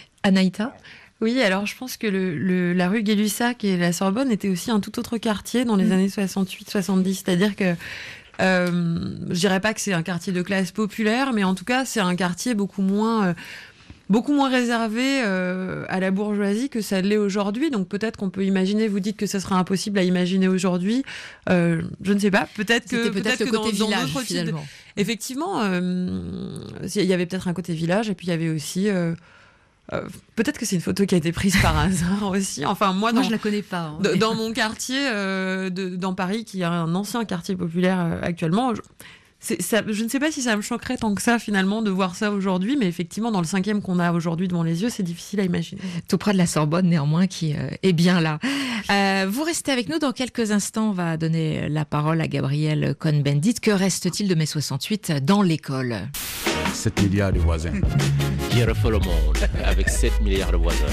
Oui, alors je pense que le, le, la rue Gay-Lussac et la Sorbonne étaient aussi un tout autre quartier dans les mmh. années soixante-huit soixante-dix, c'est-à-dire que Euh, je dirais pas que c'est un quartier de classe populaire, mais en tout cas, c'est un quartier beaucoup moins, euh, beaucoup moins réservé euh, à la bourgeoisie que ça l'est aujourd'hui. Donc peut-être qu'on peut imaginer, vous dites que ce serait impossible à imaginer aujourd'hui. Euh, je ne sais pas. Peut-être que, peut-être, peut-être le que côté dans, village, dans d'autres finalement. types de... Effectivement, euh, il y avait peut-être un côté village, et puis il y avait aussi... Euh, Euh, peut-être que c'est une photo qui a été prise par hasard aussi. Enfin, moi, moi dans, je la connais pas. Hein. De, dans mon quartier, euh, de, dans Paris, qui est un ancien quartier populaire euh, actuellement, je, c'est, ça, je ne sais pas si ça me choquerait tant que ça, finalement, de voir ça aujourd'hui, mais effectivement, dans le cinquième qu'on a aujourd'hui devant les yeux, c'est difficile à imaginer. Tout près de la Sorbonne, néanmoins, qui euh, est bien là. Euh, vous restez avec nous. Dans quelques instants, on va donner la parole à Gabriel Cohn-Bendit. Que reste-t-il de mai soixante-huit dans l'école ? sept milliards de voisins. Qui refait le monde avec sept milliards de voisins.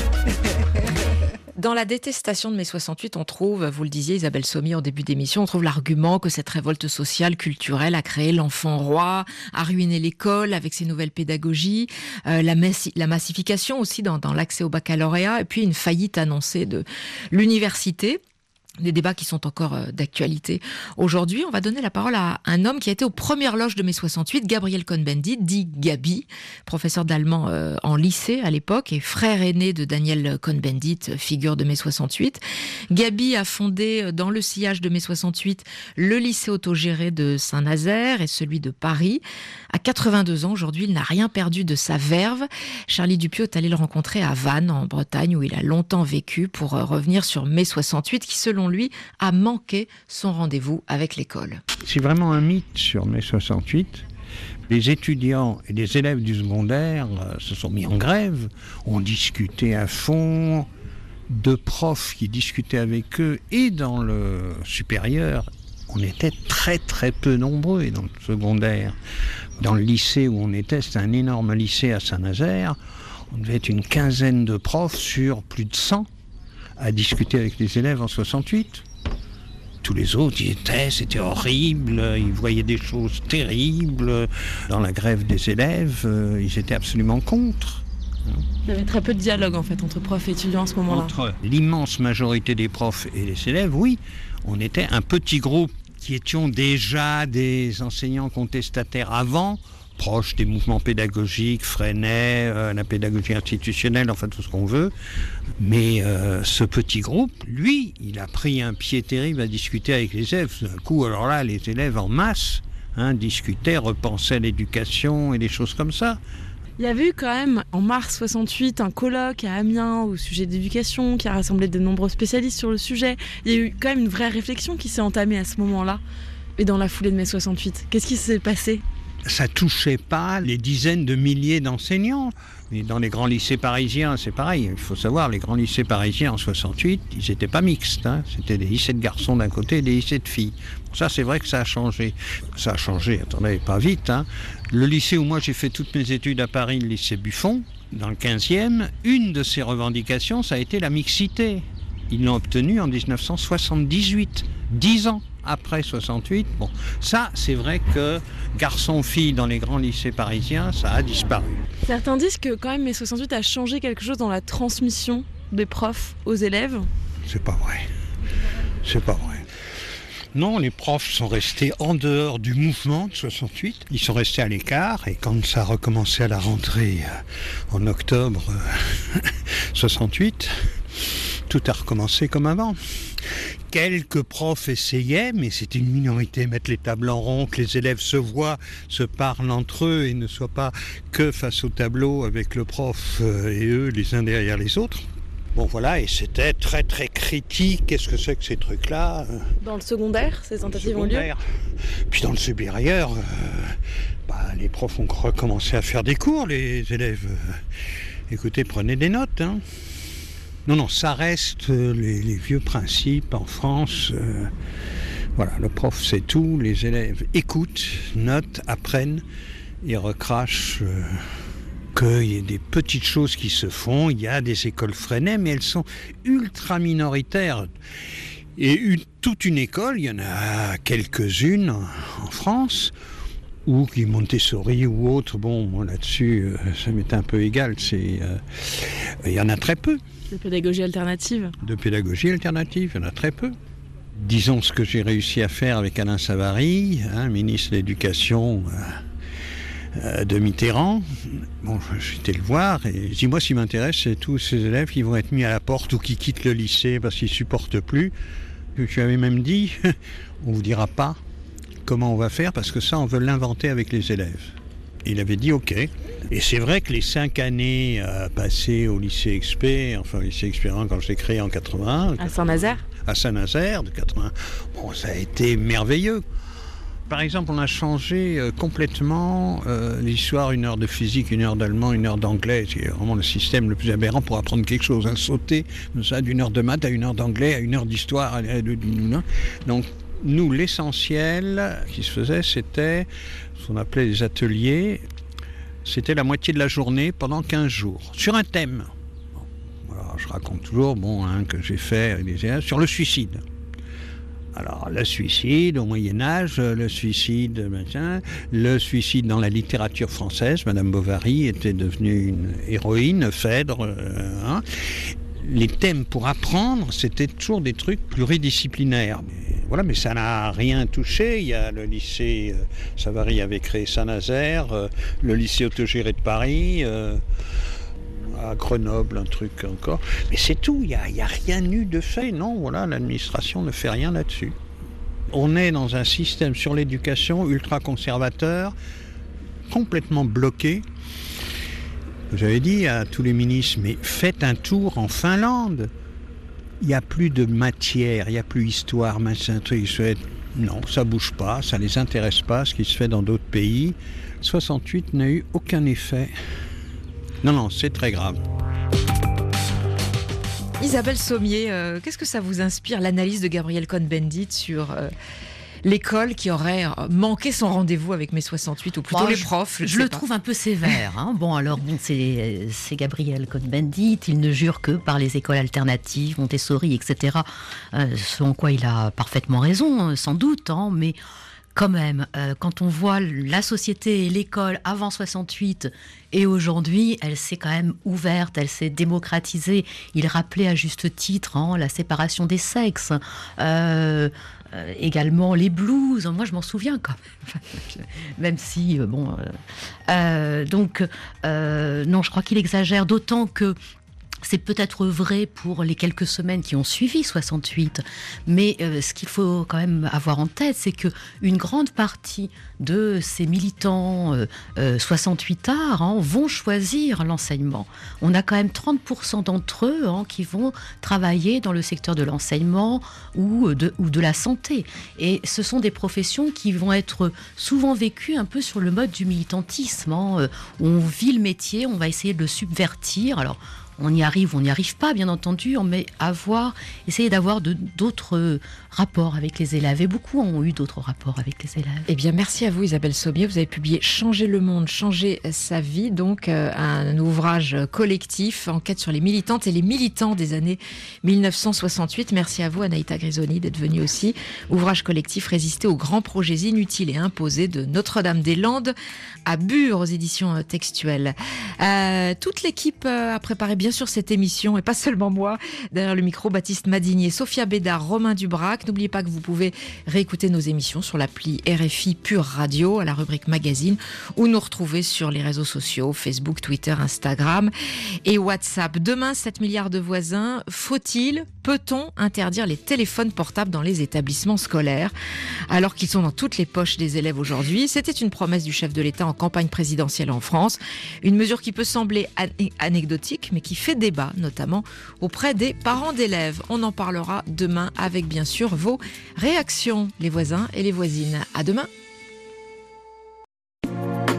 Dans la détestation de mai soixante-huit, on trouve, vous le disiez Isabelle Sommier en début d'émission, on trouve l'argument que cette révolte sociale, culturelle a créé l'enfant roi, a ruiné l'école avec ses nouvelles pédagogies, euh, la, massi- la massification aussi dans, dans l'accès au baccalauréat, et puis une faillite annoncée de l'université. Des débats qui sont encore euh, d'actualité aujourd'hui. On va donner la parole à un homme qui a été aux premières loges de mai soixante-huit, Gabriel Cohn-Bendit, dit Gabi, professeur d'allemand euh, en lycée à l'époque et frère aîné de Daniel Cohn-Bendit, figure de mai soixante-huit. Gabi a fondé euh, dans le sillage de mai soixante-huit le lycée autogéré de Saint-Nazaire et celui de Paris. À quatre-vingt-deux ans, aujourd'hui, il n'a rien perdu de sa verve. Charlie Dupieux est allé le rencontrer à Vannes, en Bretagne, où il a longtemps vécu, pour euh, revenir sur mai soixante-huit, qui selon lui, a manqué son rendez-vous avec l'école. C'est vraiment un mythe sur mai soixante-huit. Les étudiants et les élèves du secondaire euh, se sont mis en grève, ont discuté à fond, de profs qui discutaient avec eux, et dans le supérieur, on était très très peu nombreux, et dans le secondaire. Dans le lycée où on était, c'était un énorme lycée à Saint-Nazaire, on devait être une quinzaine de profs sur plus de cent à discuter avec les élèves en soixante-huit. Tous les autres y étaient, c'était horrible, ils voyaient des choses terribles. Dans la grève des élèves, ils étaient absolument contre. Il y avait très peu de dialogue en fait entre profs et étudiants à ce moment-là. Entre l'immense majorité des profs et les élèves, oui, on était un petit groupe qui étions déjà des enseignants contestataires avant, proche des mouvements pédagogiques, Freinet, euh, la pédagogie institutionnelle, enfin tout ce qu'on veut. Mais euh, ce petit groupe, lui, il a pris un pied terrible à discuter avec les élèves. D'un coup, alors là, les élèves en masse hein, discutaient, repensaient l'éducation et des choses comme ça. Il y avait eu quand même, en mars soixante-huit, un colloque à Amiens au sujet d'éducation qui a rassemblé de nombreux spécialistes sur le sujet. Il y a eu quand même une vraie réflexion qui s'est entamée à ce moment-là, et dans la foulée de mai soixante-huit. Qu'est-ce qui s'est passé ? Ça touchait pas les dizaines de milliers d'enseignants. Mais dans les grands lycées parisiens, c'est pareil. Il faut savoir, les grands lycées parisiens en soixante-huit, ils n'étaient pas mixtes. Hein. C'était des lycées de garçons d'un côté et des lycées de filles. Bon, ça, c'est vrai que ça a changé. Ça a changé, attendez, pas vite. Hein. Le lycée où moi j'ai fait toutes mes études à Paris, le lycée Buffon, dans le quinzième, une de ses revendications, ça a été la mixité. Ils l'ont obtenue en dix-neuf cent soixante-dix-huit, dix ans après soixante-huit. Bon, ça, c'est vrai que garçons-filles dans les grands lycées parisiens, ça a disparu. Certains disent que quand même mai soixante-huit a changé quelque chose dans la transmission des profs aux élèves. C'est pas vrai. C'est pas vrai. Non, les profs sont restés en dehors du mouvement de soixante-huit. Ils sont restés à l'écart, et quand ça a recommencé à la rentrée euh, en octobre euh, soixante-huit, tout a recommencé comme avant. Quelques profs essayaient, mais c'était une minorité, mettre les tables en rond, que les élèves se voient, se parlent entre eux et ne soient pas que face au tableau avec le prof et eux les uns derrière les autres. Bon voilà, et c'était très très critique, qu'est-ce que c'est que ces trucs-là? Dans le secondaire, ces tentatives ont lieu? Puis dans le supérieur, euh, bah, les profs ont recommencé à faire des cours, les élèves, euh, écoutez, prenez des notes, hein. Non, non, ça reste euh, les, les vieux principes en France. Euh, voilà, le prof sait tout, les élèves écoutent, notent, apprennent et recrachent euh, qu'il y ait des petites choses qui se font. Il y a des écoles freinées, mais elles sont ultra minoritaires. Et une, toute une école, il y en a quelques-unes en, en France, ou qui Montessori ou autre, bon, moi là-dessus, euh, ça m'est un peu égal, c'est, euh, il y en a très peu. De pédagogie alternative. De pédagogie alternative, il y en a très peu. Disons ce que j'ai réussi à faire avec Alain Savary, hein, ministre de l'Éducation euh, euh, de Mitterrand. Bon, j'étais le voir et je dis, moi, ce qui m'intéresse, c'est tous ces élèves qui vont être mis à la porte ou qui quittent le lycée parce qu'ils ne supportent plus. Je lui avais même dit, on ne vous dira pas comment on va faire parce que ça, on veut l'inventer avec les élèves. Il avait dit OK. Et c'est vrai que les cinq années euh, passées au lycée Expé, enfin au lycée Expérience quand je l'ai créé en quatre-vingt-un. À Saint-Nazaire À Saint-Nazaire, de quatre-vingt-un. Bon, ça a été merveilleux. Par exemple, on a changé euh, complètement euh, l'histoire, une heure de physique, une heure d'allemand, une heure d'anglais. C'est vraiment le système le plus aberrant pour apprendre quelque chose. Hein, sauter ça, d'une heure de maths à une heure d'anglais, à une heure d'histoire. À, à, à, donc, nous, l'essentiel qui se faisait, c'était ce qu'on appelait les ateliers. C'était la moitié de la journée pendant quinze jours, sur un thème. Bon, voilà, je raconte toujours bon, hein, que j'ai fait des, sur le suicide. Alors, le suicide au Moyen-Âge, le suicide, machin, le suicide dans la littérature française. Madame Bovary était devenue une héroïne, Phèdre. Euh, hein. Les thèmes pour apprendre, c'était toujours des trucs pluridisciplinaires. Mais, voilà, mais ça n'a rien touché. Il y a le lycée euh, Savary avait créé Saint-Nazaire, euh, le lycée autogéré de Paris, euh, à Grenoble, un truc encore. Mais c'est tout, il n'y a, a rien eu de fait. Non, voilà, l'administration ne fait rien là-dessus. On est dans un système sur l'éducation ultra-conservateur, complètement bloqué. J'avais dit à tous les ministres, mais faites un tour en Finlande. Il n'y a plus de matière, il n'y a plus histoire, machin, truc. Non, ça ne bouge pas, ça ne les intéresse pas, ce qui se fait dans d'autres pays. soixante-huit n'a eu aucun effet. Non, non, c'est très grave. Isabelle Sommier, euh, qu'est-ce que ça vous inspire, l'analyse de Gabriel Cohn-Bendit sur euh, l'école qui aurait manqué son rendez-vous avec mai soixante-huit, ou plutôt bon, les je, profs? Je, je le pas. trouve un peu sévère. Hein. Bon, alors, bon, c'est, c'est Gabriel Cohn-Bendit, il ne jure que par les écoles alternatives, Montessori, et cetera. Euh, selon quoi il a parfaitement raison, sans doute, hein, mais quand même, euh, quand on voit la société et l'école avant soixante-huit et aujourd'hui, elle s'est quand même ouverte, elle s'est démocratisée. Il rappelait à juste titre hein, la séparation des sexes, euh, euh, également les blues. Moi, je m'en souviens quand même, même si euh, bon. Euh, euh, donc, euh, non, je crois qu'il exagère, d'autant que. C'est peut-être vrai pour les quelques semaines qui ont suivi soixante-huit, mais euh, ce qu'il faut quand même avoir en tête, c'est que une grande partie de ces militants euh, euh, soixante-huitards hein, vont choisir l'enseignement. On a quand même trente pour cent d'entre eux hein, qui vont travailler dans le secteur de l'enseignement ou de, ou de la santé. Et ce sont des professions qui vont être souvent vécues un peu sur le mode du militantisme, hein, euh, où on vit le métier, on va essayer de le subvertir. Alors, on y arrive, on n'y arrive pas, bien entendu, mais avoir, essayer d'avoir de, d'autres rapports avec les élèves. Et beaucoup ont eu d'autres rapports avec les élèves. Eh bien, merci à vous, Isabelle Sommier. Vous avez publié Changer le monde, changer sa vie, donc euh, un ouvrage collectif, enquête sur les militantes et les militants des années mille neuf cent soixante-huit. Merci à vous, Anaïta Grisoni, d'être venue aussi. Ouvrage collectif, résister aux grands projets inutiles et imposés de Notre-Dame-des-Landes à Bure, aux éditions textuelles. Euh, toute l'équipe a préparé bien sûr cette émission, et pas seulement moi. Derrière le micro, Baptiste Madinier, Sophia Bédard, Romain Dubrac. N'oubliez pas que vous pouvez réécouter nos émissions sur l'appli R F I Pure Radio, à la rubrique magazine, ou nous retrouver sur les réseaux sociaux, Facebook, Twitter, Instagram et WhatsApp. Demain, sept milliards de voisins. Faut-il Peut-on interdire les téléphones portables dans les établissements scolaires alors qu'ils sont dans toutes les poches des élèves aujourd'hui? C'était une promesse du chef de l'État en campagne présidentielle en France. Une mesure qui peut sembler an- anecdotique mais qui fait débat, notamment auprès des parents d'élèves. On en parlera demain avec bien sûr vos réactions, les voisins et les voisines. À demain.